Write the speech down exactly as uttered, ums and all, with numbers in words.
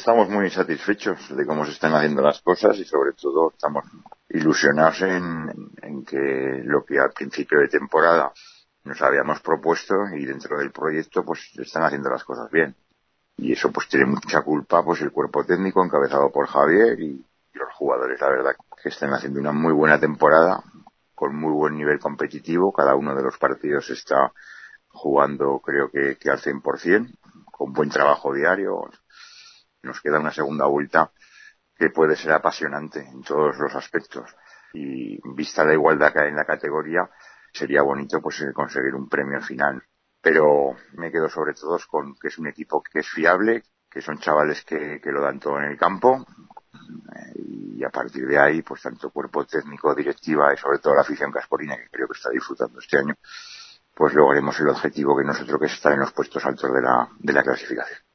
estamos muy satisfechos de cómo se están haciendo las cosas y sobre todo estamos ilusionados en, en que lo que al principio de temporada nos habíamos propuesto y dentro del proyecto pues están haciendo las cosas bien. Y eso pues tiene mucha culpa pues el cuerpo técnico encabezado por Javier y, y los jugadores, la verdad que están haciendo una muy buena temporada con muy buen nivel competitivo. Cada uno de los partidos está jugando creo que, que al cien por ciento, con buen trabajo diario. Nos queda una segunda vuelta que puede ser apasionante en todos los aspectos y vista la igualdad que hay en la categoría sería bonito pues conseguir un premio final, pero me quedo sobre todo con que es un equipo que es fiable, que son chavales que, que lo dan todo en el campo y a partir de ahí pues tanto cuerpo técnico, directiva y sobre todo la afición cascorina, que creo que está disfrutando este año, pues lograremos el objetivo que nosotros, que es estar en los puestos altos de la, de la clasificación.